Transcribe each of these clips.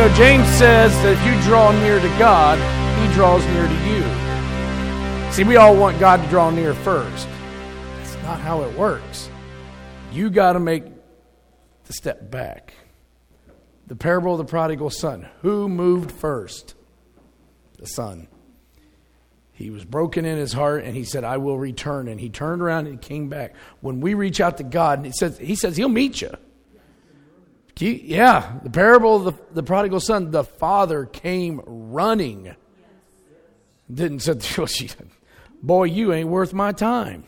know, James says that if you draw near to God, He draws near to you. See, we all want God to draw near first. That's not how it works. You got to make the step back. The parable of the prodigal son. Who moved first? The son. He was broken in his heart, and he said, I will return. And he turned around and came back. When we reach out to God, and he says He'll meet you. Yeah, the parable of the prodigal son, the father came running. Didn't say, boy, you ain't worth my time.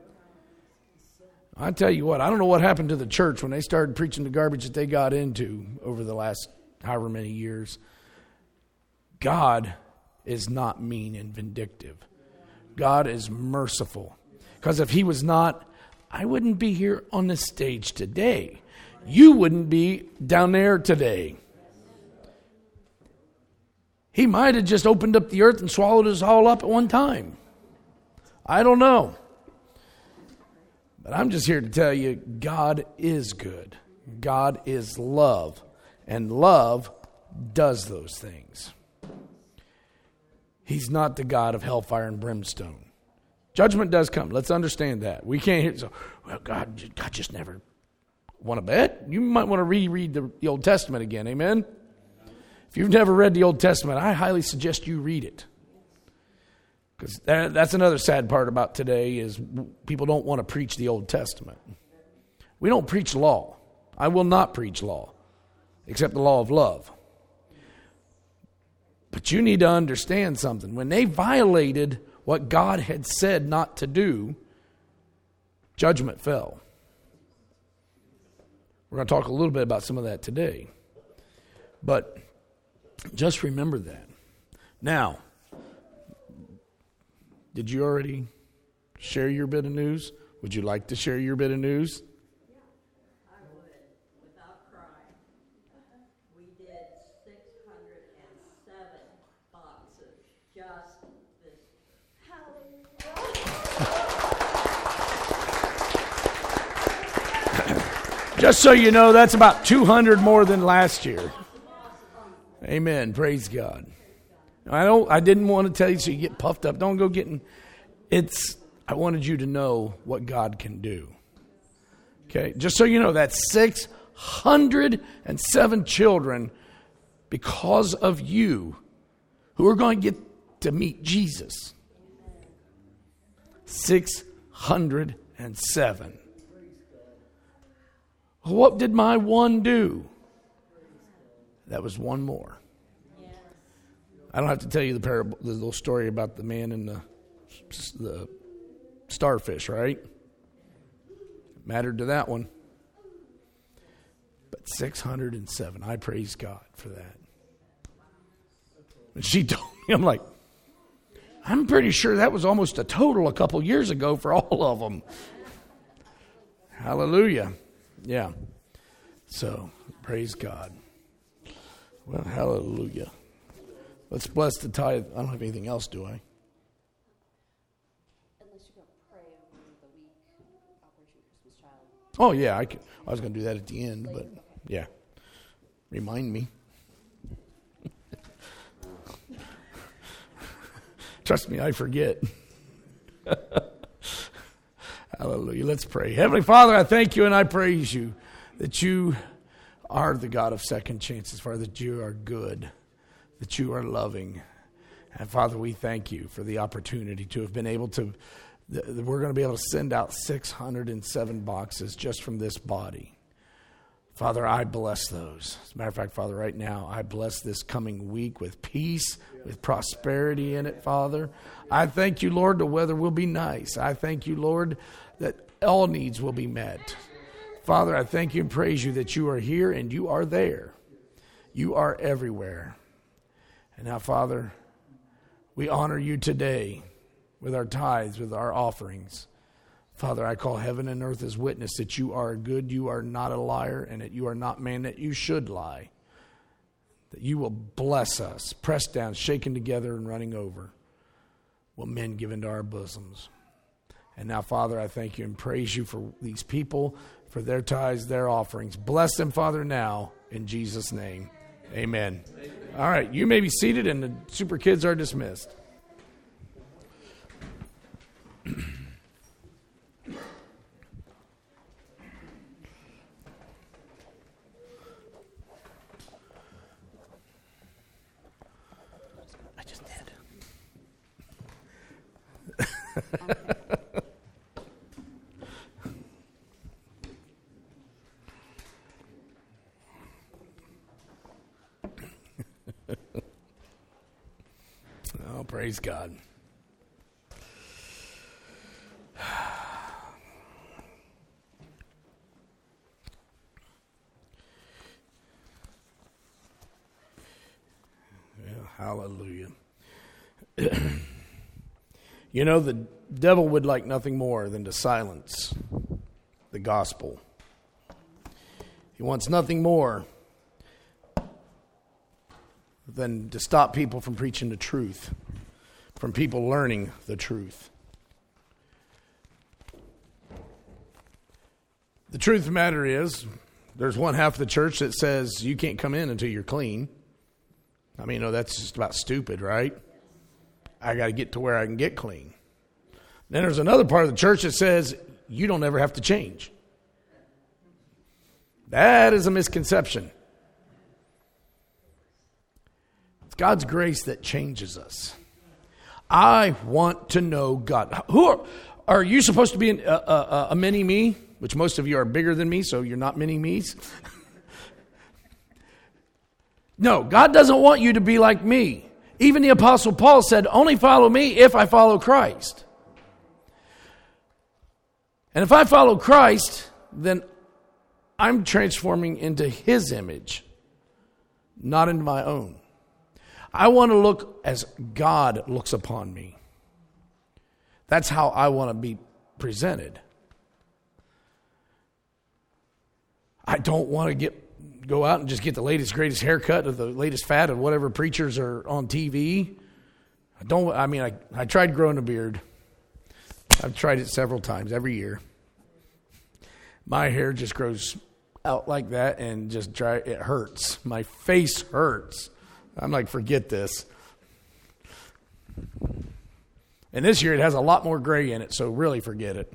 I tell you what, I don't know what happened to the church when they started preaching the garbage that they got into over the last however many years. God is not mean and vindictive. God is merciful. Because if He was not, I wouldn't be here on this stage today. You wouldn't be down there today. He might have just opened up the earth and swallowed us all up at one time. I don't know. But I'm just here to tell you, God is good. God is love. And love does those things. He's not the God of hellfire and brimstone. Judgment does come. Let's understand that. We can't hear, so, well, God just never. Want to bet? You might want to reread the Old Testament again. Amen? If you've never read the Old Testament, I highly suggest you read it. Because that's another sad part about today is people don't want to preach the Old Testament. We don't preach law. I will not preach law, except the law of love. But you need to understand something. When they violated what God had said not to do, judgment fell. We're going to talk a little bit about some of that today. But just remember that. Now, did you already share your bit of news? Would you like to share your bit of news? Yeah, I would, without crying. We did 607 boxes just this. Just so you know, that's about 200 more than last year. Amen. Praise God. I didn't want to tell you so you get puffed up. Don't go getting. I wanted you to know what God can do. Okay, just so you know, that's 607 children because of you who are going to get to meet Jesus. 607. What did my one do? That was one more. I don't have to tell you the parable, the little story about the man and the starfish, right? Mattered to that one. But 607. I praise God for that. And she told me, I'm like, I'm pretty sure that was almost a total a couple years ago for all of them. Hallelujah. Yeah. So, praise God. Well, hallelujah. Let's bless the tithe. I don't have anything else, do I? Unless you're going to pray over the week, Operation Christmas Child. Oh, yeah. I was going to do that at the end, but yeah. Remind me. Trust me, I forget. Hallelujah. Let's pray. Heavenly Father, I thank you and I praise you that you are the God of second chances, Father, that you are good, that you are loving. And Father, we thank you for the opportunity to have been able to, we're going to be able to send out 607 boxes just from this body. Father, I bless those. As a matter of fact, Father, right now, I bless this coming week with peace, with prosperity in it, Father. I thank you, Lord, the weather will be nice. I thank you, Lord, that all needs will be met. Father, I thank you and praise you that you are here and you are there. You are everywhere. And now, Father, we honor you today with our tithes, with our offerings. Father, I call heaven and earth as witness that you are good, you are not a liar, and that you are not man that you should lie. That you will bless us, pressed down, shaken together, and running over, will men give into our bosoms. And now, Father, I thank you and praise you for these people, for their tithes, their offerings. Bless them, Father, now, in Jesus' name. Amen. All right, you may be seated, and the super kids are dismissed. I just did. Oh, praise God. Well, hallelujah. You know, the devil would like nothing more than to silence the gospel. He wants nothing more than to stop people from preaching the truth, from people learning the truth. The truth of the matter is, there's one half of the church that says you can't come in until you're clean. I mean, that's just about stupid, right? I got to get to where I can get clean. Then there's another part of the church that says you don't ever have to change. That is a misconception. It's God's grace that changes us. I want to know God. Who are you supposed to be a mini-me? Which most of you are bigger than me, so you're not mini-me's. No, God doesn't want you to be like me. Even the Apostle Paul said, only follow me if I follow Christ. And if I follow Christ, then I'm transforming into His image, not into my own. I want to look as God looks upon me. That's how I want to be presented. I don't want to go out and just get the latest, greatest haircut or the latest fad of whatever preachers are on TV. I tried growing a beard. I've tried it several times, every year. My hair just grows out like that and just dry. It hurts. My face hurts. I'm like, forget this. And this year it has a lot more gray in it, so really forget it.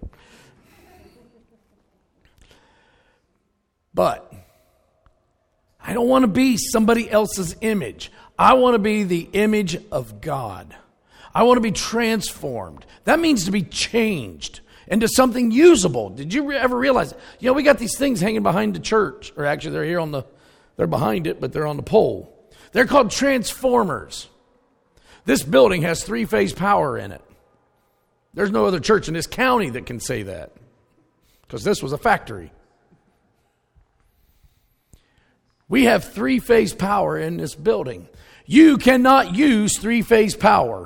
But I don't want to be somebody else's image. I want to be the image of God. I want to be transformed. That means to be changed into something usable. Did you ever realize, we got these things hanging behind the church, or actually they're here they're behind it, but they're on the pole. They're called transformers. This building has 3-phase power in it. There's no other church in this county that can say that, because this was a factory. We have 3-phase power in this building. You cannot use 3-phase power.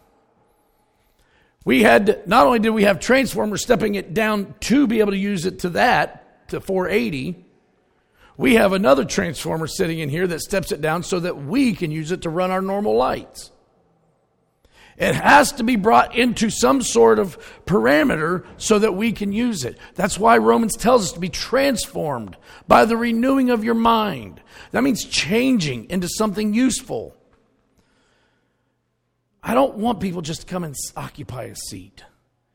Not only did we have transformers stepping it down to be able to use it to 480, we have another transformer sitting in here that steps it down so that we can use it to run our normal lights. It has to be brought into some sort of parameter so that we can use it. That's why Romans tells us to be transformed by the renewing of your mind. That means changing into something useful. I don't want people just to come and occupy a seat.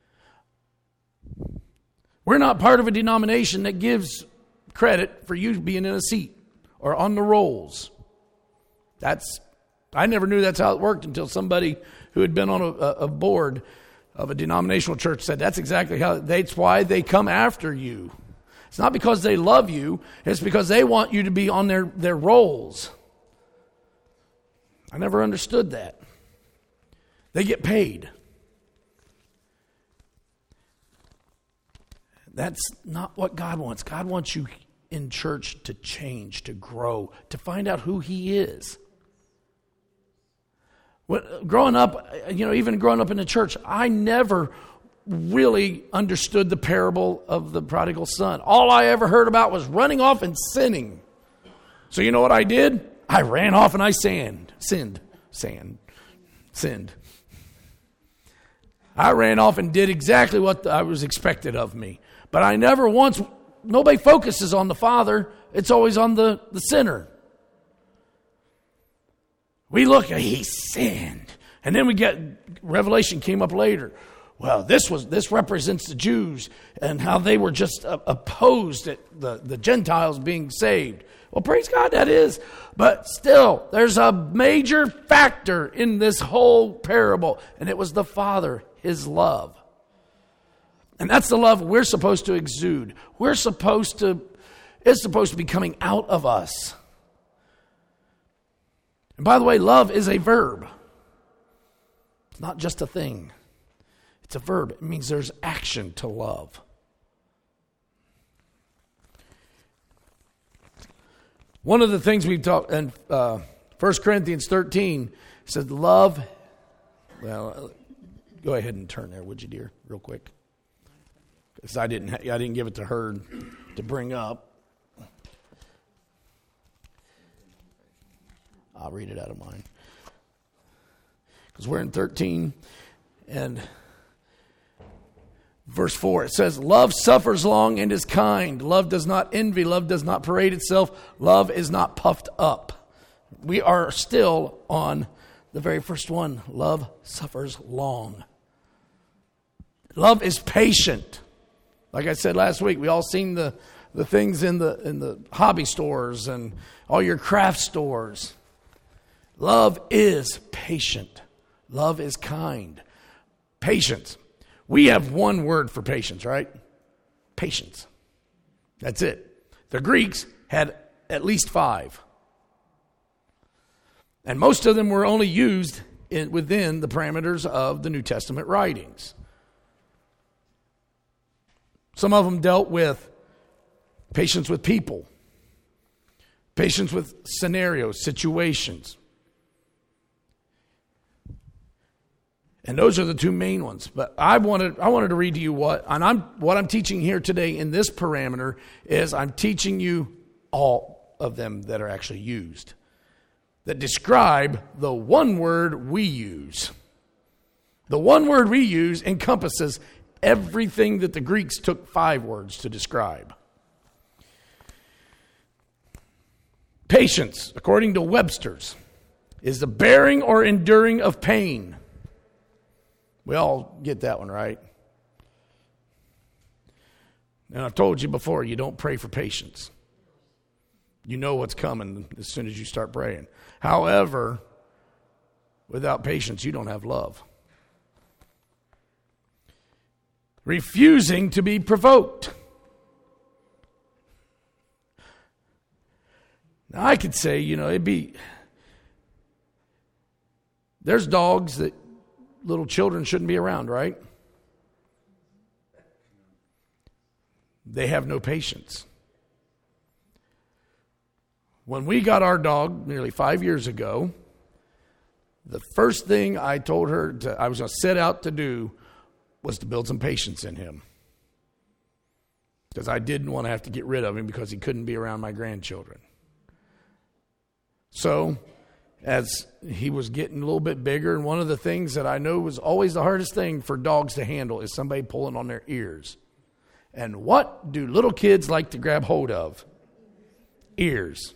We're not part of a denomination that gives credit for you being in a seat or on the rolls. I never knew that's how it worked until somebody who had been on a board of a denominational church said that's exactly that's why they come after you. It's not because they love you, it's because they want you to be on their rolls. I never understood that. They get paid. That's not what God wants. God wants you in church to change, to grow, to find out who He is. Growing up, even growing up in the church, I never really understood the parable of the prodigal son. All I ever heard about was running off and sinning. So you know what I did? I ran off and I sinned. I ran off and did exactly what I was expected of me. But I never once, nobody focuses on the father. It's always on the sinner. We look at he sinned. And then we get Revelation came up later. Well, this represents the Jews and how they were just opposed at the Gentiles being saved. Well, praise God, that is. But still, there's a major factor in this whole parable, and it was the Father, his love. And that's the love we're supposed to exude. It's supposed to be coming out of us. And by the way, love is a verb. It's not just a thing. It's a verb. It means there's action to love. One of the things we've talked in 1 Corinthians 13 says love. Well, go ahead and turn there, would you, dear, real quick? Because I didn't give it to her to bring up. I'll read it out of mine. Because we're in 13 and verse 4. It says, love suffers long and is kind. Love does not envy. Love does not parade itself. Love is not puffed up. We are still on the very first one. Love suffers long. Love is patient. Like I said last week, we all seen the things in the hobby stores and all your craft stores. Love is patient. Love is kind. Patience. We have one word for patience, right? Patience. That's it. The Greeks had at least 5. And most of them were only used within the parameters of the New Testament writings. Some of them dealt with patience with people, patience with scenarios, situations. And those are the 2 main ones. But I wanted to read to you what I'm teaching here today in this parameter is I'm teaching you all of them that are actually used, that describe the one word we use. The one word we use encompasses everything that the Greeks took 5 words to describe. Patience, according to Webster's, is the bearing or enduring of pain. We all get that one, right? And I've told you before, you don't pray for patience. You know what's coming as soon as you start praying. However, without patience, you don't have love. Refusing to be provoked. Now, I could say, there's dogs that little children shouldn't be around, right? They have no patience. When we got our dog nearly 5 years ago, the first thing I told her I was going to set out to do was to build some patience in him. Because I didn't want to have to get rid of him because he couldn't be around my grandchildren. So, as he was getting a little bit bigger, and one of the things that I know was always the hardest thing for dogs to handle is somebody pulling on their ears. And what do little kids like to grab hold of? Ears.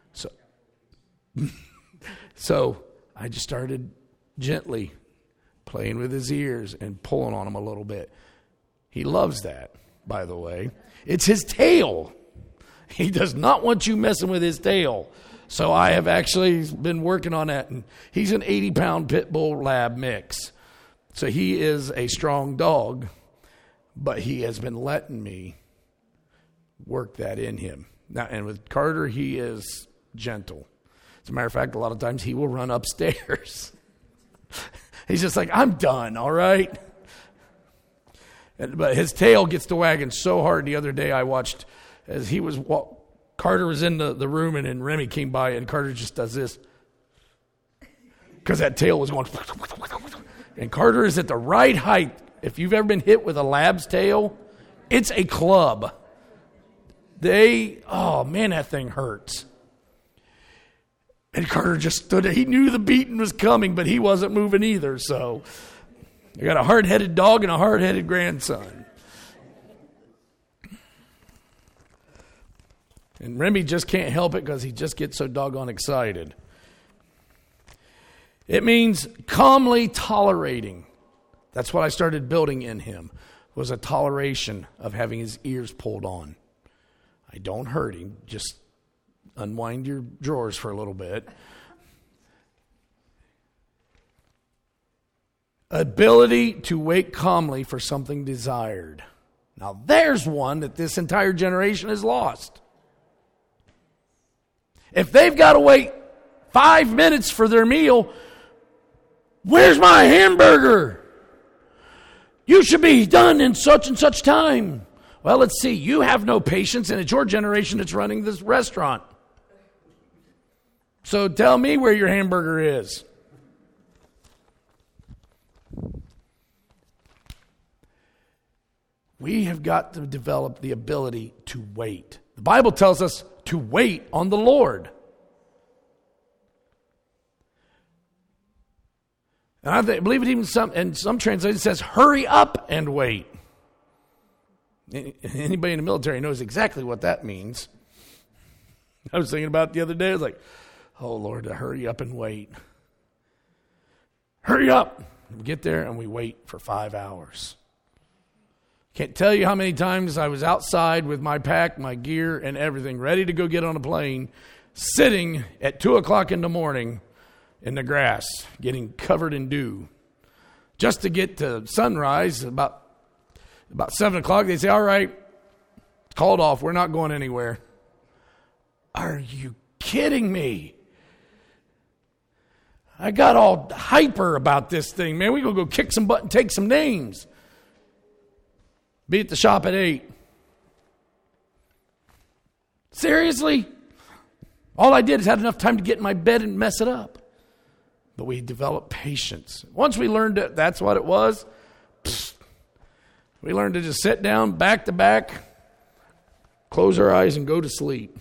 So I just started gently playing with his ears and pulling on him a little bit. He loves that, by the way. It's his tail. He does not want you messing with his tail. So I have actually been working on that. And he's an 80-pound pit bull lab mix. So he is a strong dog, but he has been letting me work that in him. Now, and with Carter, he is gentle. As a matter of fact, a lot of times he will run upstairs. He's just like, I'm done, all right? But his tail gets to wagging so hard. The other day I watched as he was Carter was in the room, and then Remy came by, and Carter just does this. Because that tail was going. And Carter is at the right height. If you've ever been hit with a lab's tail, it's a club. That thing hurts. And Carter just stood there. He knew the beating was coming, but he wasn't moving either. So I got a hard-headed dog and a hard-headed grandson. And Remy just can't help it because he just gets so doggone excited. It means calmly tolerating. That's what I started building in him, was a toleration of having his ears pulled on. I don't hurt him. Just unwind your drawers for a little bit. Ability to wait calmly for something desired. Now there's one that this entire generation has lost. If they've got to wait 5 minutes for their meal, where's my hamburger? You should be done in such and such time. Well, let's see. You have no patience, and it's your generation that's running this restaurant. So tell me where your hamburger is. We have got to develop the ability to wait. The Bible tells us to wait on the Lord. And I believe it even in some translations says, hurry up and wait. Anybody in the military knows exactly what that means. I was thinking about it the other day. I was like, oh, Lord, to hurry up and wait. Hurry up. We get there and we wait for 5 hours. Can't tell you how many times I was outside with my pack, my gear, and everything, ready to go get on a plane, sitting at 2 o'clock in the morning in the grass, getting covered in dew. Just to get to sunrise, about 7 o'clock, they say, all right, it's called off. We're not going anywhere. Are you kidding me? I got all hyper about this thing, man. We're going to go kick some butt and take some names. Be at the shop at 8. Seriously? All I did is had enough time to get in my bed and mess it up. But we developed patience. Once we learned that that's what it was, we learned to just sit down back to back, close our eyes, and go to sleep.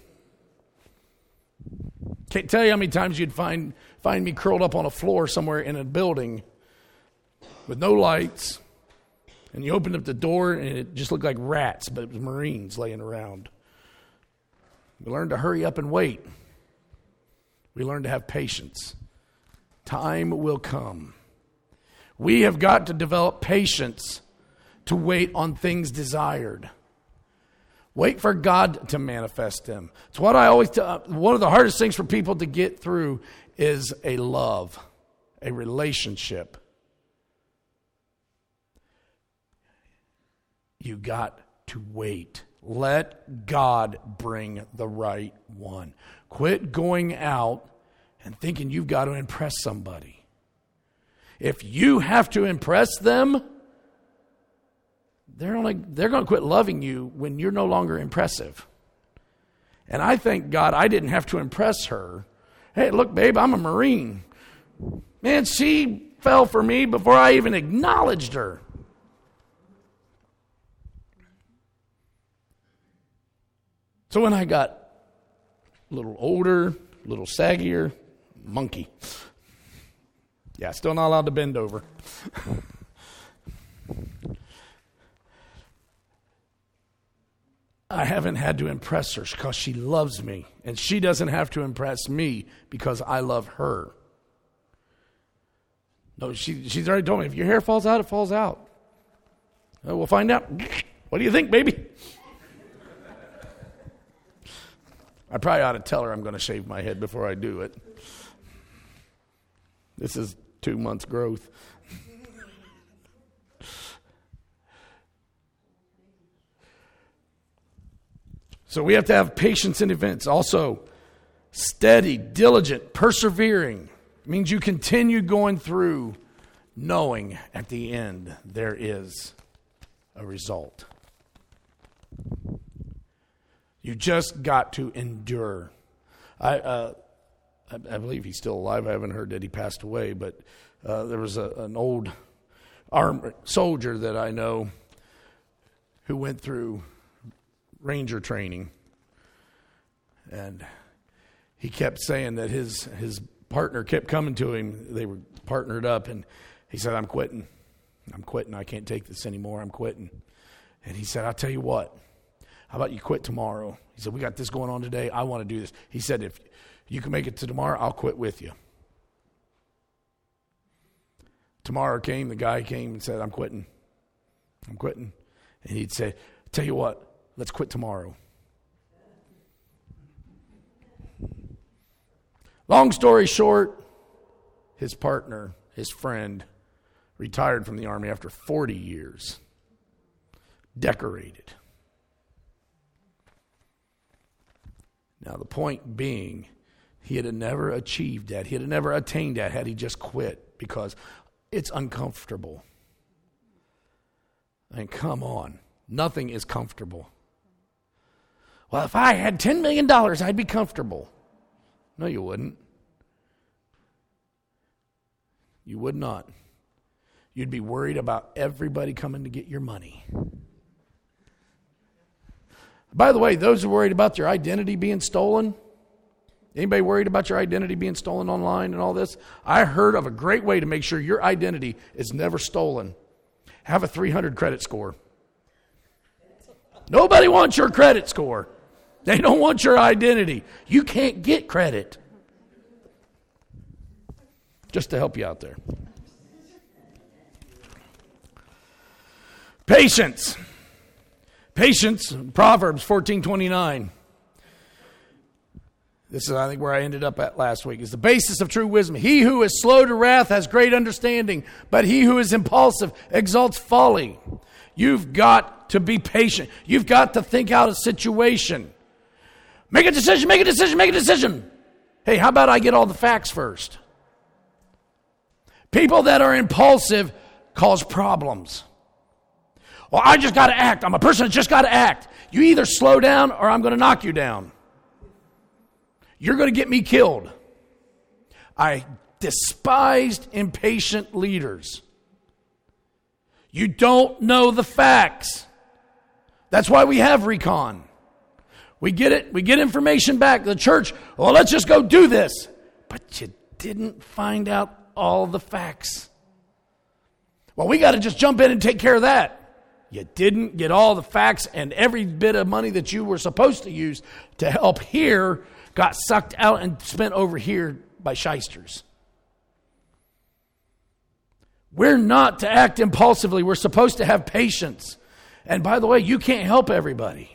Can't tell you how many times you'd find me curled up on a floor somewhere in a building with no lights. And you opened up the door, and it just looked like rats, but it was Marines laying around. We learned to hurry up and wait. We learned to have patience. Time will come. We have got to develop patience to wait on things desired. Wait for God to manifest them. It's what I always tell. One of the hardest things for people to get through is a love, a relationship. You got to wait. Let God bring the right one. Quit going out and thinking you've got to impress somebody. If you have to impress them, they're going to quit loving you when you're no longer impressive. And I thank God I didn't have to impress her. Hey, look, babe, I'm a Marine. Man, she fell for me before I even acknowledged her. So when I got a little older, a little saggier, monkey. Yeah, still not allowed to bend over. I haven't had to impress her because she loves me. And she doesn't have to impress me because I love her. No, she's already told me, if your hair falls out, it falls out. We'll find out. What do you think, baby? I probably ought to tell her I'm going to shave my head before I do it. This is 2 months growth. So we have to have patience in events. Also, steady, diligent, persevering. It means you continue going through knowing at the end there is a result. You just got to endure. I believe he's still alive. I haven't heard that he passed away, but there was an old armed soldier that I know who went through Ranger training, and he kept saying that his partner kept coming to him. They were partnered up, and he said, I'm quitting. I can't take this anymore. I'm quitting. And he said, I'll tell you what. How about you quit tomorrow? He said, we got this going on today. I want to do this. He said, if you can make it to tomorrow, I'll quit with you. Tomorrow came, the guy came and said, I'm quitting. And he'd say, tell you what, let's quit tomorrow. Long story short, his partner, his friend, retired from the Army after 40 years. Decorated. Now the point being, he had never achieved that. He had never attained that had he just quit, because it's uncomfortable. I mean, come on. Nothing is comfortable. Well, if I had $10 million, I'd be comfortable. No, you wouldn't. You would not. You'd be worried about everybody coming to get your money. By the way, those who are worried about your identity being stolen, anybody worried about your identity being stolen online and all this? I heard of a great way to make sure your identity is never stolen. Have a 300 credit score. Nobody wants your credit score. They don't want your identity. You can't get credit. Just to help you out there. Patience. Patience, Proverbs 14:29. This is, I think, where I ended up at last week. Is the basis of true wisdom. He who is slow to wrath has great understanding, but he who is impulsive exalts folly. You've got to be patient. You've got to think out a situation. Make a decision, make a decision, make a decision. Hey, how about I get all the facts first? People that are impulsive cause problems. Well, I just got to act. I'm a person that's just got to act. You either slow down or I'm going to knock you down. You're going to get me killed. I despised impatient leaders. You don't know the facts. That's why we have recon. We get it. We get information back. The church, well, let's just go do this. But you didn't find out all the facts. Well, we got to just jump in and take care of that. You didn't get all the facts, and every bit of money that you were supposed to use to help here got sucked out and spent over here by shysters. We're not to act impulsively. We're supposed to have patience. And by the way, you can't help everybody.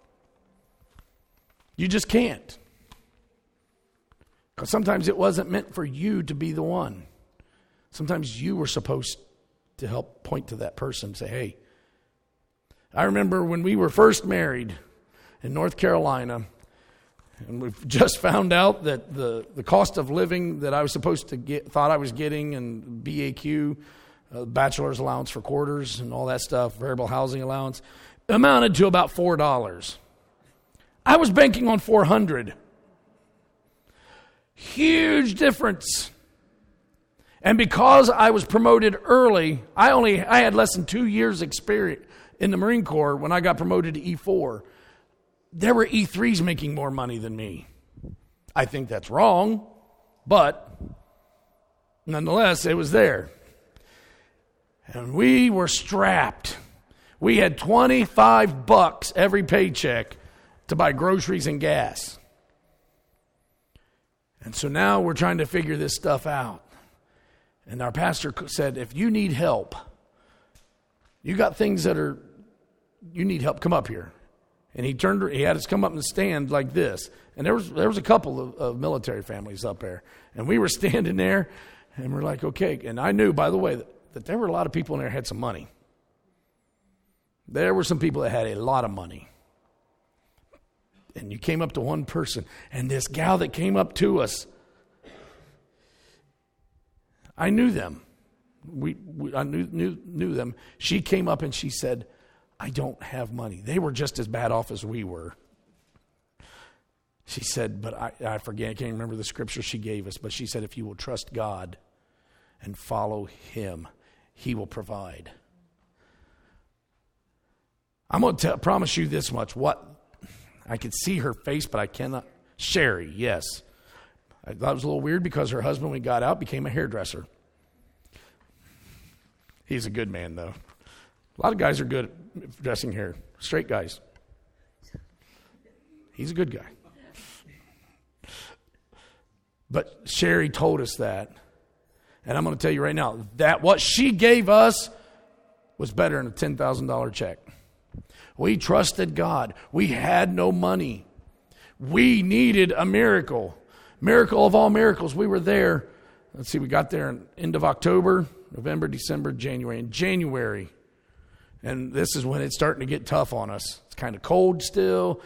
You just can't. Because sometimes it wasn't meant for you to be the one. Sometimes you were supposed to help point to that person and say, hey. I remember when we were first married in North Carolina, and we've just found out that the cost of living that I was supposed to get, thought I was getting, and BAQ, bachelor's allowance for quarters and all that stuff, variable housing allowance, amounted to about $4. I was banking on $400. Huge difference. And because I was promoted early, I had less than 2 years experience in the Marine Corps when I got promoted to E4. There were E3s making more money than me. I think that's wrong, but nonetheless, it was there. And we were strapped. We had $25 every paycheck to buy groceries and gas. And so now we're trying to figure this stuff out. And our pastor said, if you need help, you got things that you need help, come up here. And he had us come up and stand like this. And there was a couple of military families up there. And we were standing there, and we're like, okay. And I knew, by the way, that there were a lot of people in there that had some money. There were some people that had a lot of money. And you came up to one person, and this gal that came up to us, I knew them. I knew them. She came up and she said, I don't have money. They were just as bad off as we were. She said, but I forget, I can't remember the scripture she gave us, but she said, if you will trust God and follow Him, He will provide. I'm going to promise you this much. I could see her face, but I cannot. Sherry, yes. I thought it was a little weird because her husband, when he got out, became a hairdresser. He's a good man, though. A lot of guys are good at dressing hair. Straight guys. He's a good guy. But Sherry told us that. And I'm going to tell you right now, that what she gave us was better than a $10,000 check. We trusted God. We had no money. We needed a miracle. Miracle of all miracles. We were there. Let's see, we got there in end of October, November, December, January. In January, and this is when it's starting to get tough on us. It's kind of cold still.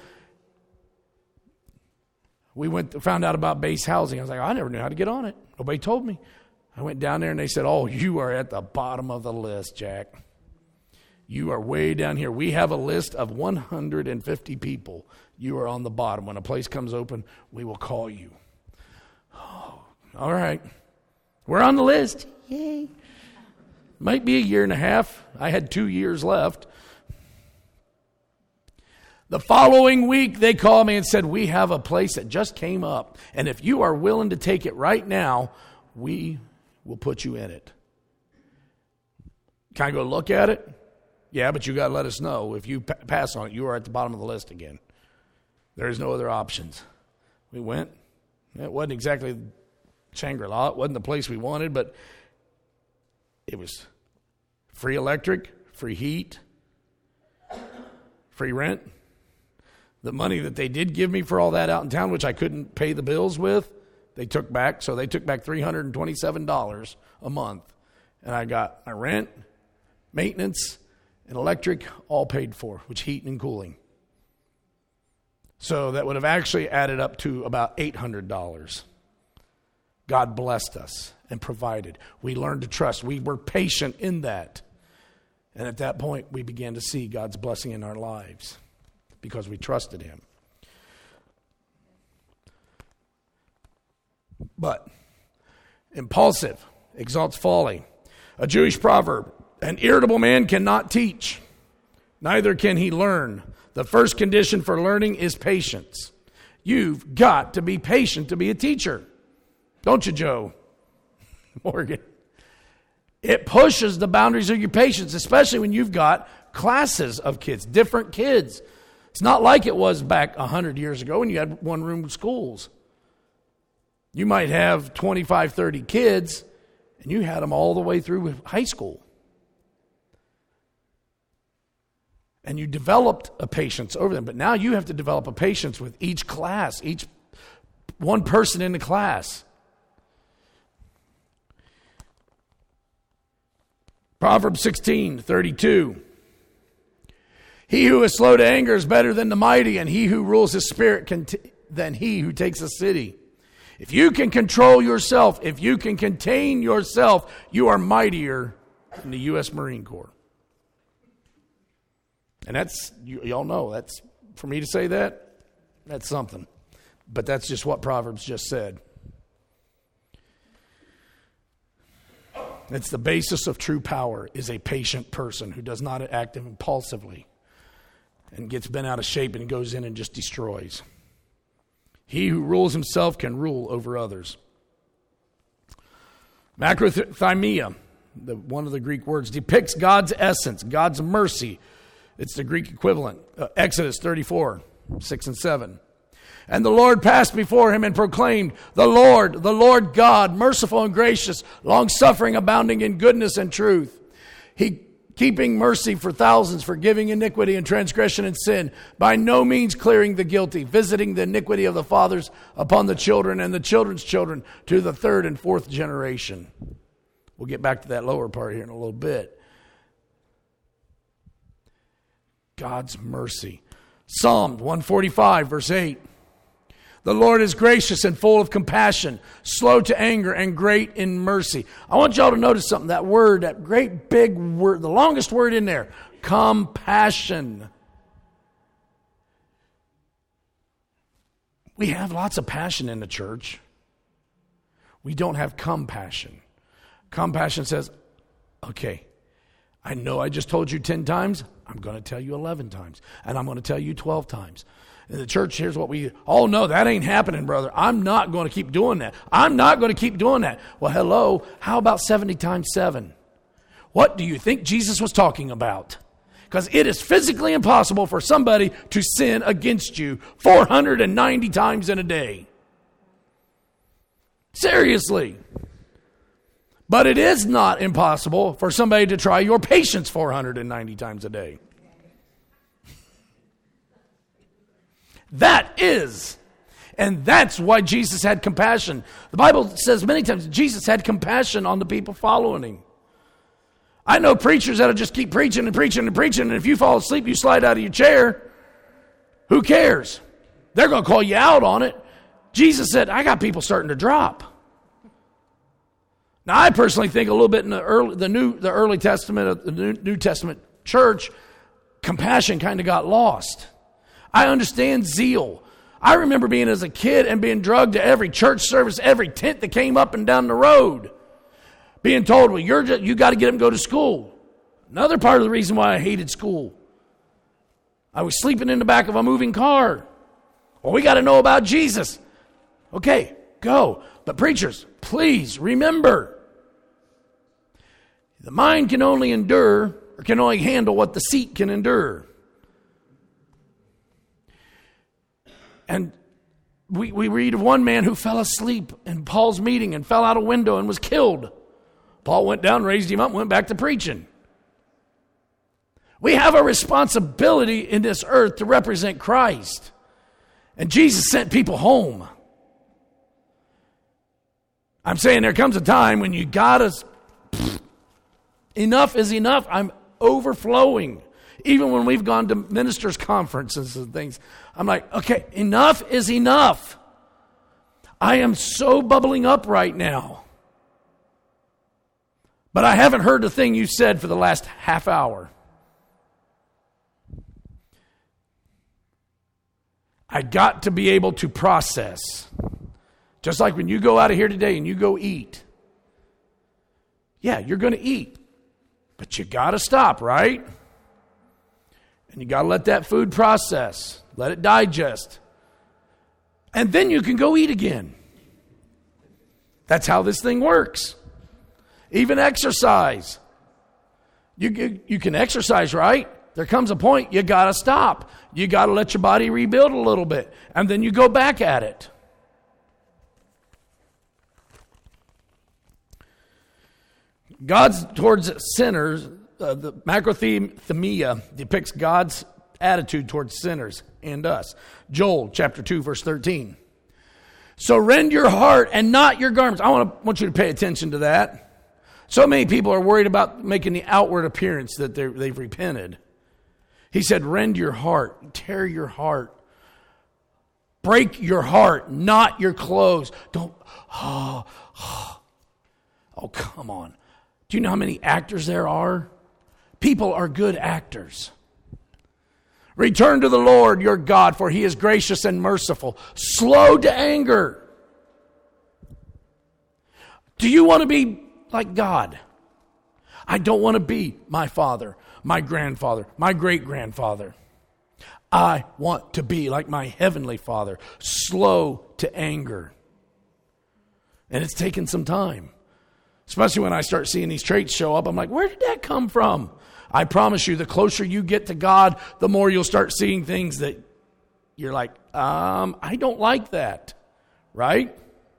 We found out about base housing. I was like, I never knew how to get on it. Nobody told me. I went down there and they said, oh, you are at the bottom of the list, Jack. You are way down here. We have a list of 150 people. You are on the bottom. When a place comes open, we will call you. Oh, all right. We're on the list. Yay. Might be a year and a half. I had 2 years left. The following week, they called me and said, we have a place that just came up. And if you are willing to take it right now, we will put you in it. Can I go look at it? Yeah, but you got to let us know. If you pass on it, you are at the bottom of the list again. There's no other options. We went. It wasn't exactly Shangri-La. It wasn't the place we wanted, but it was free electric, free heat, free rent. The money that they did give me for all that out in town, which I couldn't pay the bills with, they took back. So they took back $327 a month. And I got my rent, maintenance, and electric all paid for, which heat and cooling. So that would have actually added up to about $800. God blessed us and provided. We learned to trust. We were patient in that. And at that point, we began to see God's blessing in our lives because we trusted him. But impulsive exalts folly. A Jewish proverb, an irritable man cannot teach, neither can he learn. The first condition for learning is patience. You've got to be patient to be a teacher. Don't you, Joe Morgan? It pushes the boundaries of your patience, especially when you've got classes of kids, different kids. It's not like it was back 100 years ago when you had one-room schools. You might have 25, 30 kids, and you had them all the way through high school. And you developed a patience over them. But now you have to develop a patience with each class, each one person in the class. Proverbs 16:32. He who is slow to anger is better than the mighty, and he who rules his spirit than he who takes a city. If you can control yourself, if you can contain yourself, you are mightier than the U.S. Marine Corps. And that's, y'all know, that's, for me to say that, that's something. But that's just what Proverbs just said. It's the basis of true power is a patient person who does not act impulsively and gets bent out of shape and goes in and just destroys. He who rules himself can rule over others. Macrothymia, one of the Greek words, depicts God's essence, God's mercy. It's the Greek equivalent. Exodus 34, 6 and 7. And the Lord passed before him and proclaimed, the Lord God, merciful and gracious, long-suffering, abounding in goodness and truth. He keeping mercy for thousands, forgiving iniquity and transgression and sin, by no means clearing the guilty, visiting the iniquity of the fathers upon the children and the children's children to the third and fourth generation. We'll get back to that lower part here in a little bit. God's mercy. Psalm 145, verse 8. The Lord is gracious and full of compassion, slow to anger and great in mercy. I want y'all to notice something. That word, that great big word, the longest word in there, compassion. We have lots of passion in the church. We don't have compassion. Compassion says, okay, I know I just told you 10 times. I'm going to tell you 11 times. And I'm going to tell you 12 times. In the church, here's what we all know. That ain't happening, brother. I'm not going to keep doing that. I'm not going to keep doing that. Well, hello. How about 70 times 7? What do you think Jesus was talking about? Because it is physically impossible for somebody to sin against you 490 times in a day. Seriously. But it is not impossible for somebody to try your patience 490 times a day. That is. And that's why Jesus had compassion. The Bible says many times Jesus had compassion on the people following him. I know preachers that'll just keep preaching and preaching and preaching, and if you fall asleep, you slide out of your chair. Who cares? They're going to call you out on it. Jesus said, I got people starting to drop. Now, I personally think a little bit in the early Testament, the New Testament church, compassion kind of got lost. I understand zeal. I remember being as a kid and being drugged to every church service, every tent that came up and down the road, being told, well, you got to get them to go to school. Another part of the reason why I hated school. I was sleeping in the back of a moving car. Well, we got to know about Jesus. Okay, go. But preachers, please remember, the mind can only endure, or can only handle what the seat can endure. And we read of one man who fell asleep in Paul's meeting and fell out a window and was killed. Paul went down, raised him up, and went back to preaching. We have a responsibility in this earth to represent Christ. And Jesus sent people home. I'm saying there comes a time when you gotta, enough is enough. I'm overflowing. Even when we've gone to ministers' conferences and things, I'm like, okay, enough is enough. I am so bubbling up right now. But I haven't heard the thing you said for the last half hour. I got to be able to process. Just like when you go out of here today and you go eat. Yeah, you're going to eat. But you got to stop, right? And you got to let that food process. Let it digest. And then you can go eat again. That's how this thing works. Even exercise. You can exercise, right? There comes a point you got to stop. You got to let your body rebuild a little bit. And then you go back at it. God's towards sinners, the macrothemia depicts God's attitude towards sinners and us. Joel chapter 2, verse 13. So rend your heart and not your garments. I want you to pay attention to that. So many people are worried about making the outward appearance that they've repented. He said, rend your heart, tear your heart, break your heart, not your clothes. Don't, oh, come on. Do you know how many actors there are? People are good actors. Return to the Lord your God, for he is gracious and merciful, slow to anger. Do you want to be like God? I don't want to be my father, my grandfather, my great-grandfather. I want to be like my heavenly Father, slow to anger. And it's taken some time. Especially when I start seeing these traits show up, I'm like, where did that come from? I promise you, the closer you get to God, the more you'll start seeing things that you're like, I don't like that, right?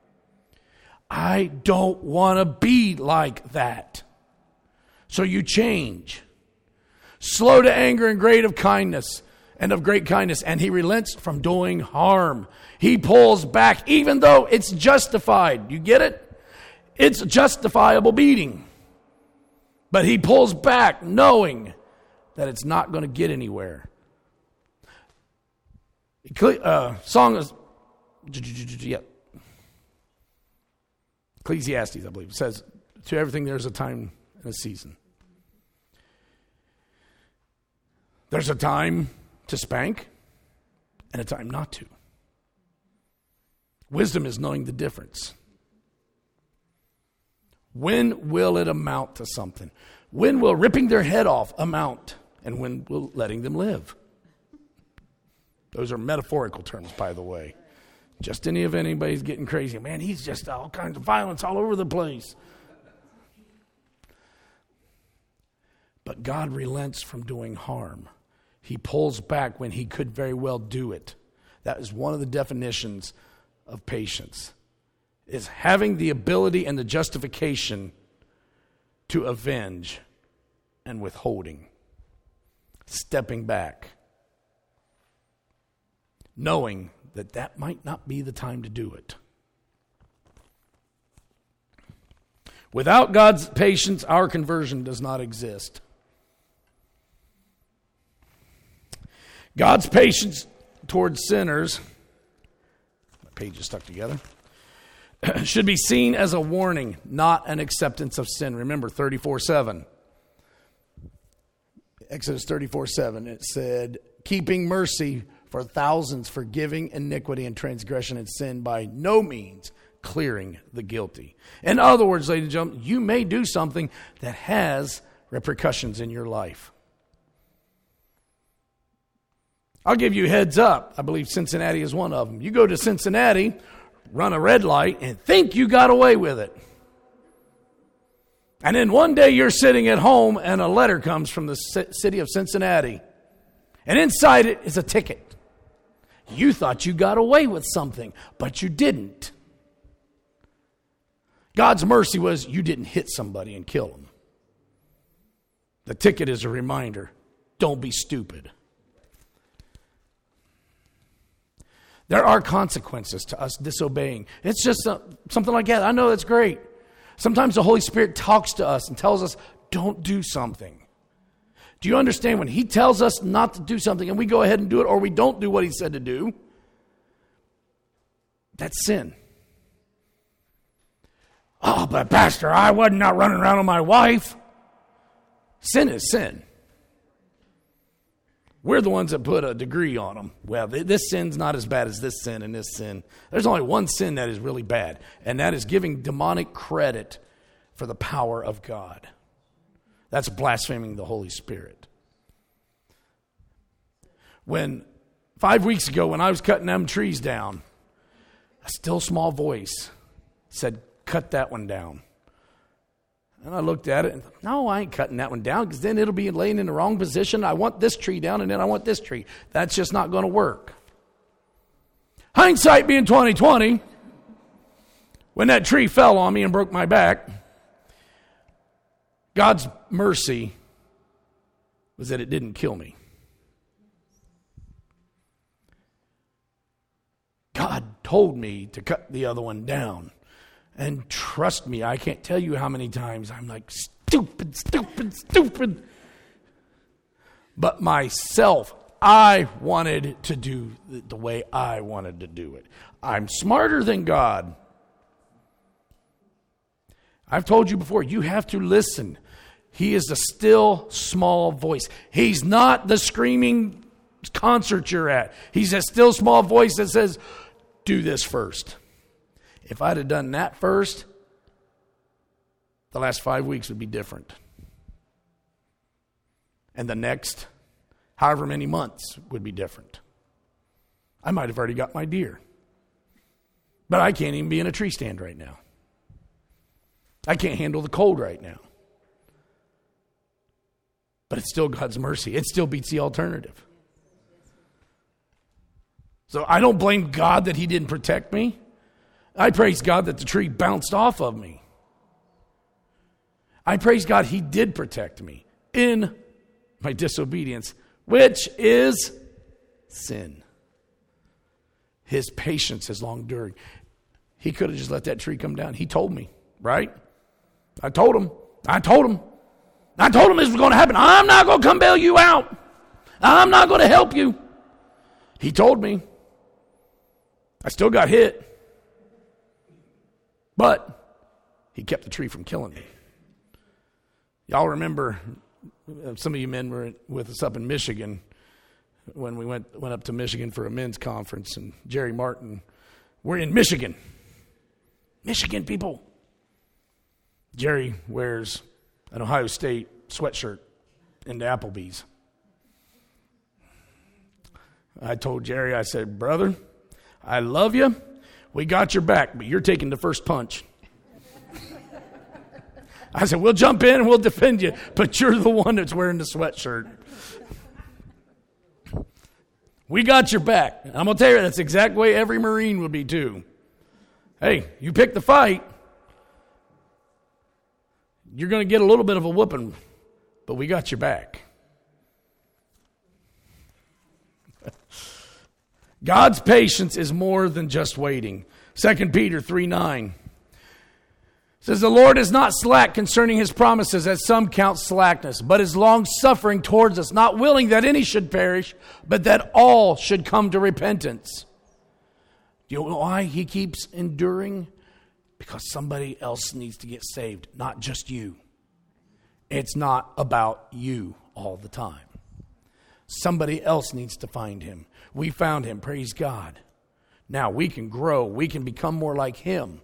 I don't want to be like that. So you change. Slow to anger and great of kindness and of great kindness. And he relents from doing harm. He pulls back even though it's justified. You get it? It's a justifiable beating. But he pulls back knowing that it's not going to get anywhere. Song is... Ecclesiastes, I believe, says, to everything there's a time and a season. There's a time to spank and a time not to. Wisdom is knowing the difference. When will it amount to something? When will ripping their head off amount? And when will letting them live? Those are metaphorical terms, by the way. Just if anybody's getting crazy. Man, he's just all kinds of violence all over the place. But God relents from doing harm. He pulls back when he could very well do it. That is one of the definitions of patience. Is having the ability and the justification to avenge and withholding. Stepping back. Knowing that that might not be the time to do it. Without God's patience, our conversion does not exist. God's patience towards sinners, my page is stuck together, should be seen as a warning, not an acceptance of sin. Remember 34:7. Exodus 34:7, it said, keeping mercy for thousands, forgiving iniquity and transgression and sin, by no means clearing the guilty. In other words, ladies and gentlemen, you may do something that has repercussions in your life. I'll give you a heads up. I believe Cincinnati is one of them. You go to Cincinnati, run a red light, and think you got away with it. And then one day you're sitting at home and a letter comes from the city of Cincinnati. And inside it is a ticket. You thought you got away with something, but you didn't. God's mercy was you didn't hit somebody and kill them. The ticket is a reminder. Don't be stupid. There are consequences to us disobeying. It's just something like that. I know that's great. Sometimes the Holy Spirit talks to us and tells us, don't do something. Do you understand when He tells us not to do something and we go ahead and do it, or we don't do what He said to do? That's sin. Oh, but Pastor, I was not running around with my wife. Sin is sin. We're the ones that put a degree on them. Well, this sin's not as bad as this sin and this sin. There's only one sin that is really bad, and that is giving demonic credit for the power of God. That's blaspheming the Holy Spirit. When 5 weeks ago, when I was cutting them trees down, a still small voice said, cut that one down. And I looked at it and thought, no, I ain't cutting that one down because then it'll be laying in the wrong position. I want this tree down and then I want this tree. That's just not going to work. Hindsight being 20/20, when that tree fell on me and broke my back, God's mercy was that it didn't kill me. God told me to cut the other one down. And trust me, I can't tell you how many times I'm like, stupid. But myself, I wanted to do the way I wanted to do it. I'm smarter than God. I've told you before, you have to listen. He is the still small voice. He's not the screaming concert you're at. He's a still small voice that says, do this first. If I'd have done that first, the last 5 weeks would be different. And the next, however many months, would be different. I might have already got my deer. But I can't even be in a tree stand right now. I can't handle the cold right now. But it's still God's mercy. It still beats the alternative. So I don't blame God that He didn't protect me. I praise God that the tree bounced off of me. I praise God He did protect me in my disobedience, which is sin. His patience is long enduring. He could have just let that tree come down. He told me, right? I told him this was going to happen. I'm not going to come bail you out. I'm not going to help you. He told me. I still got hit. But He kept the tree from killing me. Y'all remember, some of you men were with us up in Michigan when we went up to Michigan for a men's conference, and Jerry Martin, we're in Michigan. Michigan people. Jerry wears an Ohio State sweatshirt into Applebee's. I told Jerry, I said, brother, I love you. We got your back, but you're taking the first punch. I said, we'll jump in and we'll defend you, but you're the one that's wearing the sweatshirt. We got your back. I'm going to tell you, that's the exact way every Marine would be too. Hey, you pick the fight. You're going to get a little bit of a whooping, but we got your back. God's patience is more than just waiting. 2 Peter 3:9 says, the Lord is not slack concerning his promises, as some count slackness, but is long-suffering towards us, not willing that any should perish, but that all should come to repentance. Do you know why he keeps enduring? Because somebody else needs to get saved, not just you. It's not about you all the time. Somebody else needs to find him. We found him, praise God. Now we can grow. We can become more like him.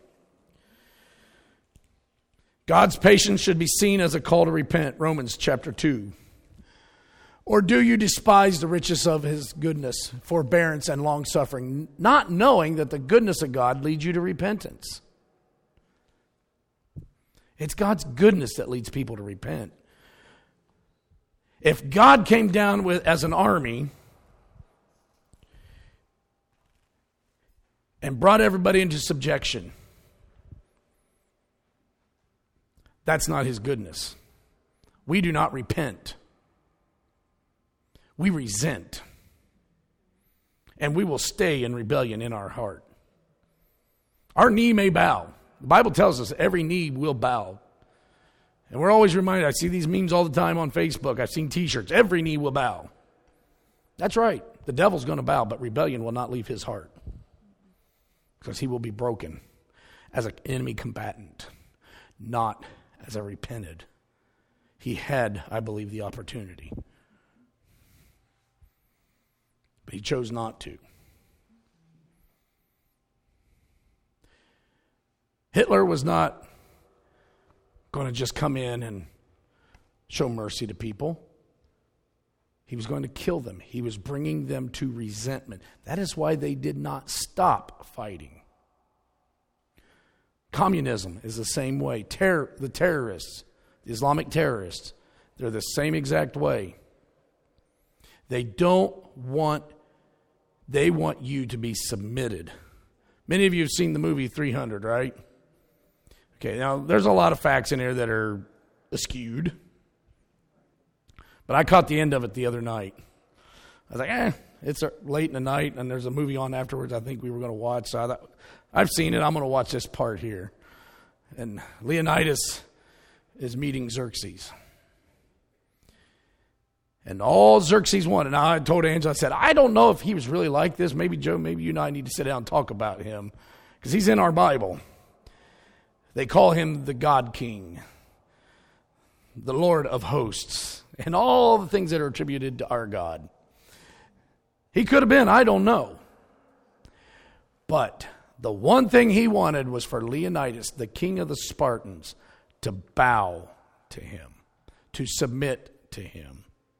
God's patience should be seen as a call to repent, Romans chapter 2. Or do you despise the riches of his goodness, forbearance, and long-suffering, not knowing that the goodness of God leads you to repentance? It's God's goodness that leads people to repent. If God came down as an army and brought everybody into subjection, that's not his goodness. We do not repent. We resent. And we will stay in rebellion in our heart. Our knee may bow. The Bible tells us every knee will bow. And we're always reminded, I see these memes all the time on Facebook. I've seen t-shirts. Every knee will bow. That's right. The devil's going to bow, but rebellion will not leave his heart. Because he will be broken as an enemy combatant, not as a repented. He had, I believe, the opportunity. But he chose not to. Hitler was not going to just come in and show mercy to people. He was going to kill them. He was bringing them to resentment. That is why they did not stop fighting. Communism is the same way. The terrorists, the Islamic terrorists, they're the same exact way. They want you to be submitted. Many of you have seen the movie 300, right? Okay, now there's a lot of facts in here that are askewed. But I caught the end of it the other night. I was like, it's late in the night, and there's a movie on afterwards I think we were going to watch. So I thought, I've seen it. I'm going to watch this part here. And Leonidas is meeting Xerxes. And all Xerxes wanted. Now, I told Angela, I said, I don't know if he was really like this. Maybe, Joe, maybe you and I need to sit down and talk about him. Because he's in our Bible. They call him the God King. The Lord of hosts. And all the things that are attributed to our God. He could have been, I don't know. But the one thing he wanted was for Leonidas, the king of the Spartans, to bow to him, to submit to him.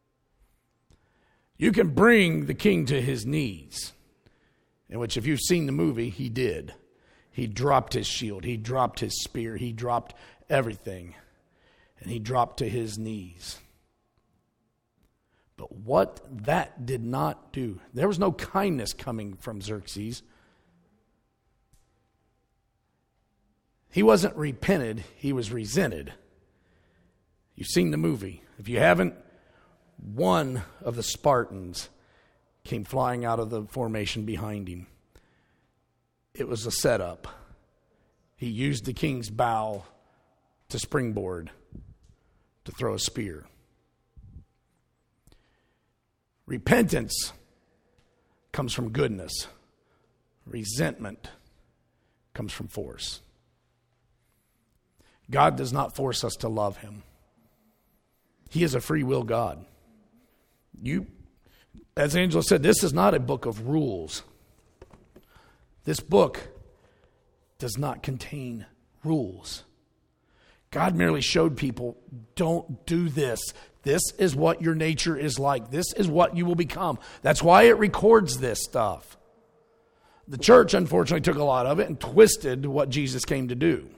You can bring the king to his knees, in which if you've seen the movie, he did. He dropped his shield, he dropped his spear, he dropped everything, and he dropped to his knees. But what that did not do, there was no kindness coming from Xerxes. He wasn't repented, he was resented. You've seen the movie. If you haven't, one of the Spartans came flying out of the formation behind him. It was a setup. He used the king's bow to springboard to throw a spear. Repentance comes from goodness. Resentment comes from force. God does not force us to love him. He is a free will God. As Angela said, this is not a book of rules. This book does not contain rules. God merely showed people, don't do this. This is what your nature is like. This is what you will become. That's why it records this stuff. The church, unfortunately, took a lot of it and twisted what Jesus came to do.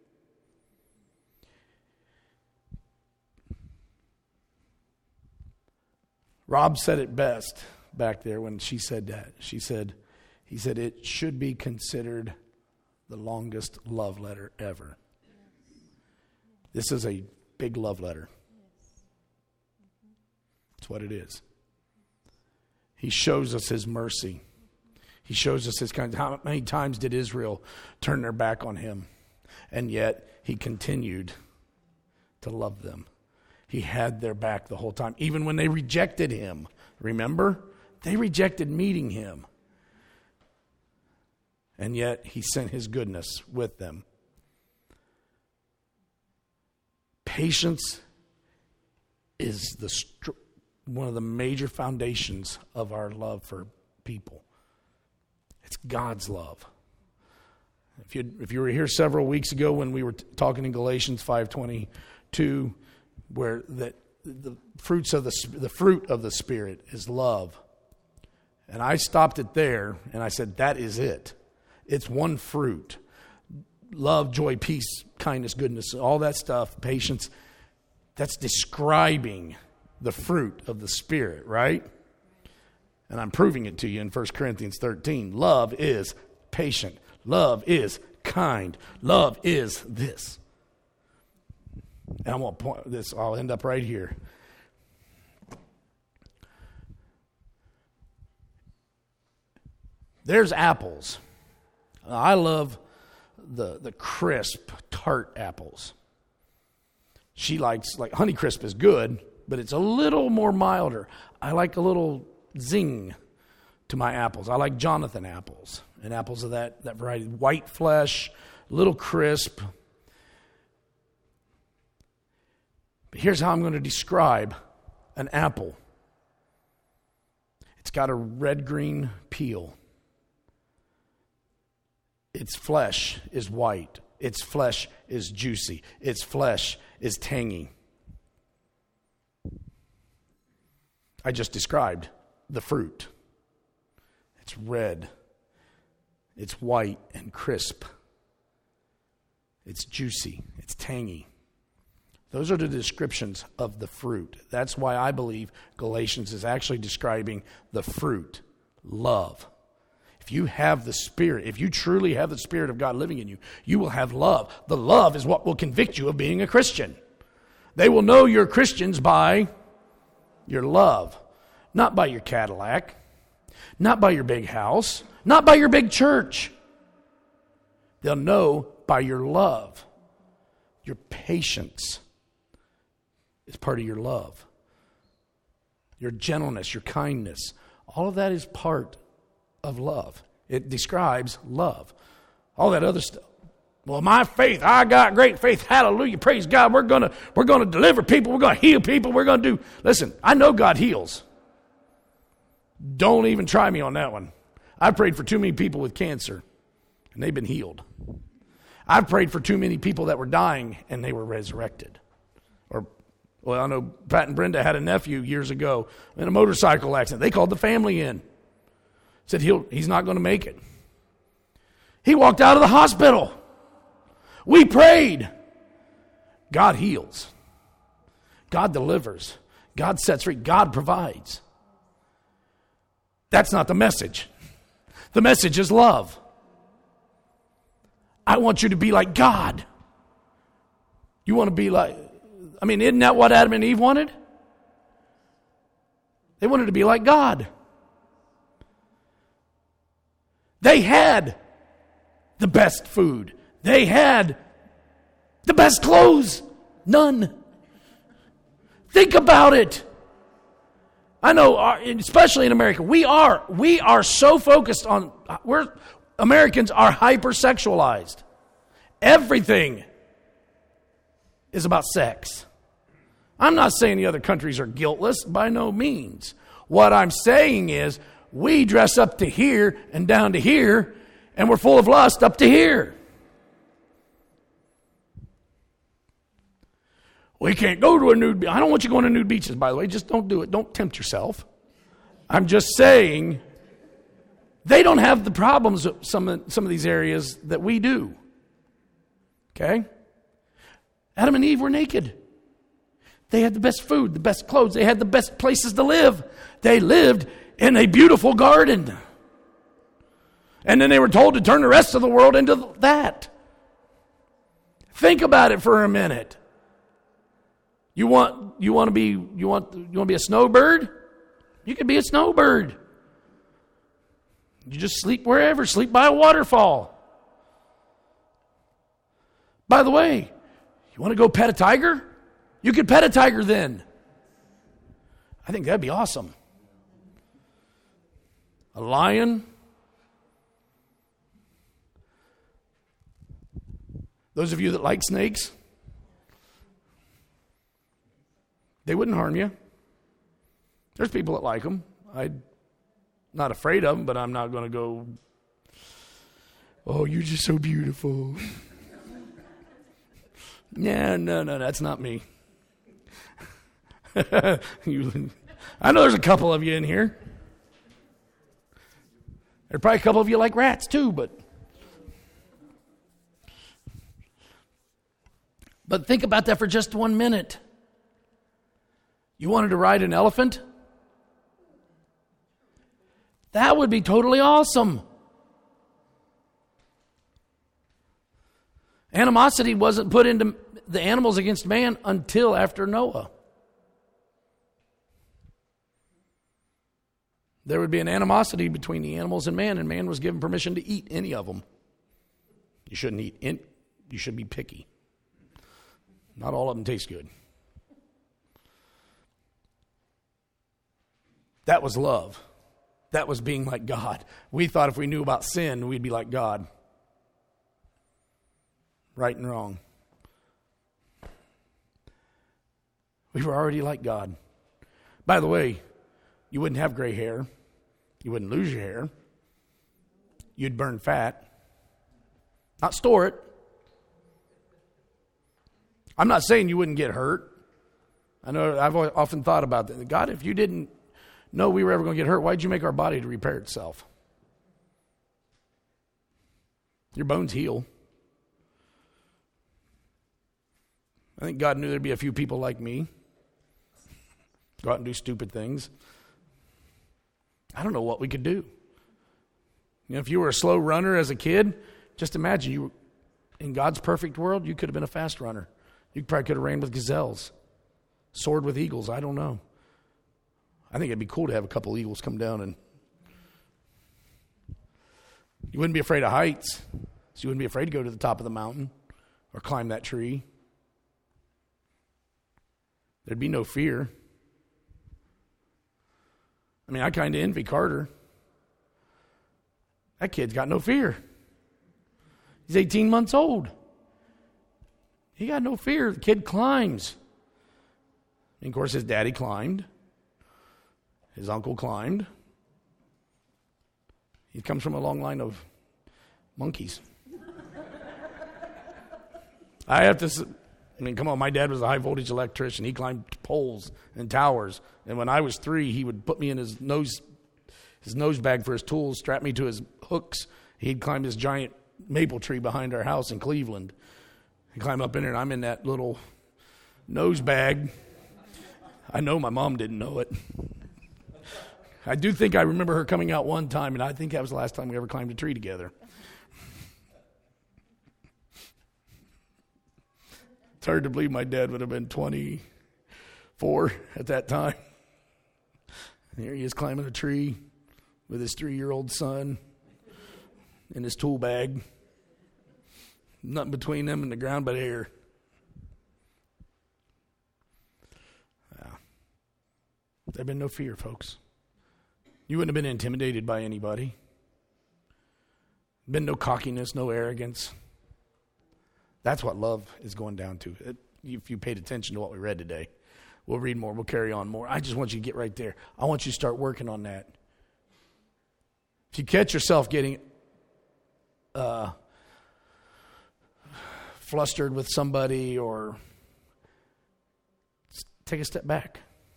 Rob said it best back there when she said that. He said, it should be considered the longest love letter ever. This is a big love letter. That's what it is. He shows us his mercy. He shows us his kind. How many times did Israel turn their back on him? And yet he continued to love them. He had their back the whole time. Even when they rejected him. Remember? They rejected meeting him. And yet he sent his goodness with them. Patience is one of the major foundations of our love for people. It's God's love. If you were here several weeks ago when we were talking in Galatians 5:22, where the fruit of the Spirit is love, and I stopped it there and I said that is it. It's one fruit: love, joy, peace, kindness, goodness, all that stuff, patience. That's describing the fruit of the Spirit, right? And I'm proving it to you in 1 Corinthians 13. Love is patient. Love is kind. Love is this. And I'm going to point this, I'll end up right here. There's apples. I love the crisp, tart apples. She likes, like Honeycrisp is good, but it's a little more milder. I like a little zing to my apples. I like Jonathan apples and apples of that variety. White flesh, little crisp. But here's how I'm going to describe an apple. It's got a red-green peel. Its flesh is white. Its flesh is juicy. Its flesh is tangy. I just described the fruit. It's red. It's white and crisp. It's juicy. It's tangy. Those are the descriptions of the fruit. That's why I believe Galatians is actually describing the fruit, love. If you have the Spirit, if you truly have the Spirit of God living in you, you will have love. The love is what will convict you of being a Christian. They will know you're Christians by your love, not by your Cadillac, not by your big house, not by your big church. They'll know by your love. Your patience is part of your love. Your gentleness, your kindness, all of that is part of love. It describes love. All that other stuff. Well, my faith, I got great faith. Hallelujah. Praise God. We're gonna deliver people. We're gonna heal people. We're gonna do. Listen, I know God heals. Don't even try me on that one. I've prayed for too many people with cancer, and they've been healed. I've prayed for too many people that were dying, and they were resurrected. I know Pat and Brenda had a nephew years ago in a motorcycle accident. They called the family in. Said he's not going to make it. He walked out of the hospital. We prayed. God heals. God delivers. God sets free. God provides. That's not the message. The message is love. I want you to be like God. You want to be like, isn't that what Adam and Eve wanted? They wanted to be like God. They had the best food. They had the best clothes. None. Think about it. I know, especially in America, we are so focused on, Americans are hypersexualized. Everything is about sex. I'm not saying the other countries are guiltless, by no means. What I'm saying is, we dress up to here and down to here, and we're full of lust up to here. We can't go to a nude beach. I don't want you going to nude beaches, by the way. Just don't do it. Don't tempt yourself. I'm just saying, they don't have the problems of some of these areas that we do. Okay? Adam and Eve were naked. They had the best food, the best clothes. They had the best places to live. They lived in a beautiful garden. And then they were told to turn the rest of the world into that. Think about it for a minute. You want to be a snowbird? You can be a snowbird. You just sleep wherever, sleep by a waterfall. By the way, you want to go pet a tiger? You could pet a tiger then. I think that'd be awesome. A lion. Those of you that like snakes, they wouldn't harm you. There's people that like them. I'm not afraid of them, but I'm not going to go, oh, you're just so beautiful. No, that's not me. I know there's a couple of you in here. There's probably a couple of you like rats too, but think about that for just 1 minute. You wanted to ride an elephant? That would be totally awesome. Animosity wasn't put into the animals against man until after Noah. There would be an animosity between the animals and man was given permission to eat any of them. You shouldn't eat. You should be picky. Not all of them taste good. That was love. That was being like God. We thought if we knew about sin, we'd be like God. Right and wrong. We were already like God. By the way, you wouldn't have gray hair. You wouldn't lose your hair. You'd burn fat. Not store it. I'm not saying you wouldn't get hurt. I know I've often thought about that. God, if you didn't know we were ever going to get hurt, why'd you make our body to repair itself? Your bones heal. I think God knew there'd be a few people like me. Go out and do stupid things. I don't know what we could do. You know, if you were a slow runner as a kid, just imagine you were in God's perfect world, you could have been a fast runner. You probably could have ran with gazelles, soared with eagles. I don't know. I think it'd be cool to have a couple eagles come down and you wouldn't be afraid of heights. So you wouldn't be afraid to go to the top of the mountain or climb that tree. There'd be no fear. I mean, I kind of envy Carter. That kid's got no fear. He's 18 months old. He got no fear. The kid climbs. And of course, his daddy climbed. His uncle climbed. He comes from a long line of monkeys. Come on, my dad was a high voltage electrician. He climbed poles and towers. And when I was 3, he would put me in his nose bag for his tools, strap me to his hooks. He'd climb this giant maple tree behind our house in Cleveland. He'd climb up in there, and I'm in that little nose bag. I know my mom didn't know it. I do think I remember her coming out one time, and I think that was the last time we ever climbed a tree together. It's hard to believe my dad would have been 24 at that time. And here he is climbing a tree with his 3-year-old son in his tool bag. Nothing between them and the ground but air. There'd been no fear, folks. You wouldn't have been intimidated by anybody. Been no cockiness, no arrogance. That's what love is going down to. If you paid attention to what we read today. We'll read more. We'll carry on more. I just want you to get right there. I want you to start working on that. If you catch yourself getting flustered with somebody, or take a step back.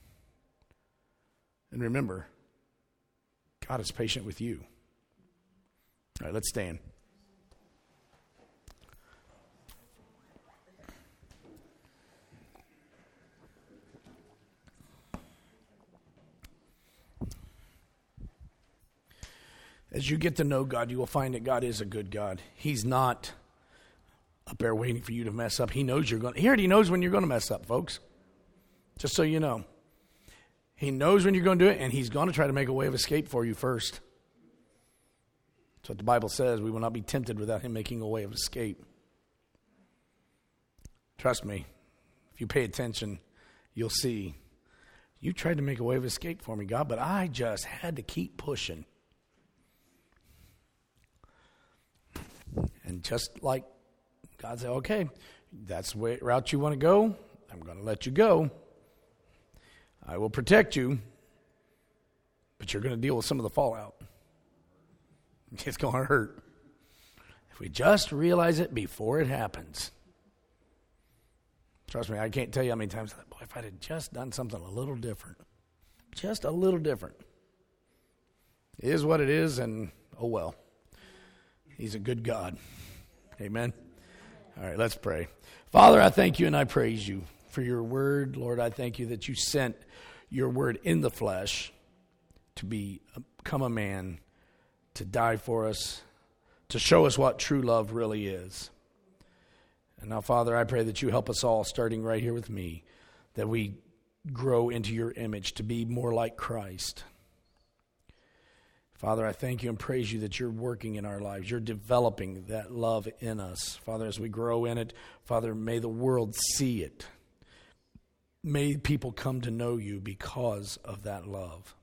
And remember, God is patient with you. All right, let's stand. As you get to know God, you will find that God is a good God. He's not up there waiting for you to mess up. He knows you're going. He already knows when you're going to mess up, folks. Just so you know. He knows when you're going to do it, and he's going to try to make a way of escape for you first. That's what the Bible says. We will not be tempted without him making a way of escape. Trust me, if you pay attention, you'll see. You tried to make a way of escape for me, God, but I just had to keep pushing. And just like God said, okay, that's the route you want to go. I'm going to let you go. I will protect you, but you're going to deal with some of the fallout. It's going to hurt. If we just realize it before it happens. Trust me, I can't tell you how many times I thought, boy, if I'd have just done something a little different. Just a little different. It is what it is, and oh well. He's a good God. Amen. All right, let's pray. Father, I thank you and I praise you for your word. Lord, I thank you that you sent your word in the flesh to become a man, to die for us, to show us what true love really is. And now, Father, I pray that you help us all, starting right here with me, that we grow into your image to be more like Christ. Father, I thank you and praise you that you're working in our lives. You're developing that love in us. Father, as we grow in it, Father, may the world see it. May people come to know you because of that love.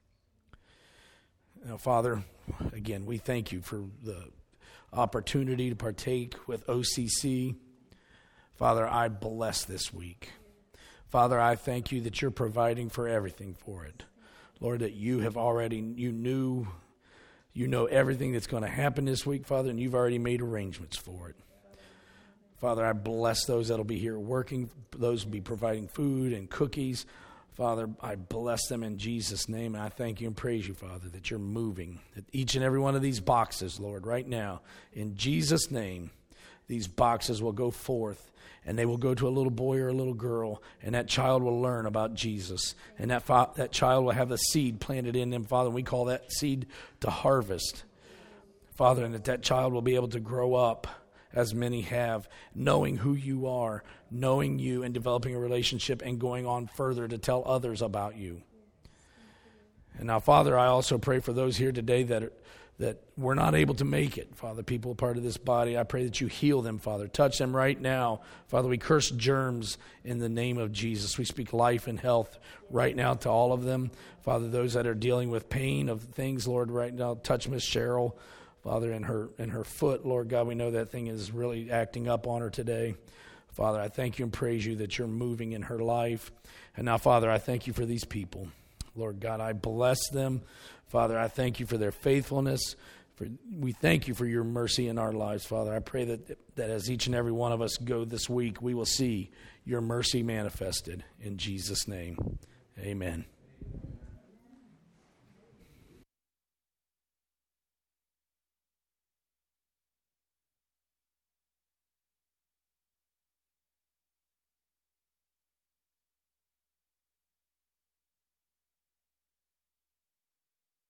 Now, Father, again, we thank you for the opportunity to partake with OCC. Father, I bless this week. Father, I thank you that you're providing for everything for it. Lord, that you have already, you know everything that's going to happen this week, Father, and you've already made arrangements for it. Father, I bless those that'll be here working, those will be providing food and cookies. Father, I bless them in Jesus' name, and I thank you and praise you, Father, that you're moving that each and every one of these boxes, Lord, right now. In Jesus' name, these boxes will go forth, and they will go to a little boy or a little girl, and that child will learn about Jesus, and that child will have the seed planted in them, Father, and we call that seed to harvest, Father, and that child will be able to grow up, as many have, knowing who you are, knowing you and developing a relationship and going on further to tell others about you. And now, Father, I also pray for those here today that were not able to make it. Father, people part of this body, I pray that you heal them, Father. Touch them right now. Father, we curse germs in the name of Jesus. We speak life and health right now to all of them. Father, those that are dealing with pain of things, Lord, right now, touch Miss Cheryl. Father, in her foot, Lord God, we know that thing is really acting up on her today. Father, I thank you and praise you that you're moving in her life. And now, Father, I thank you for these people. Lord God, I bless them. Father, I thank you for their faithfulness. We thank you for your mercy in our lives, Father. I pray that as each and every one of us go this week, we will see your mercy manifested. In Jesus' name, amen.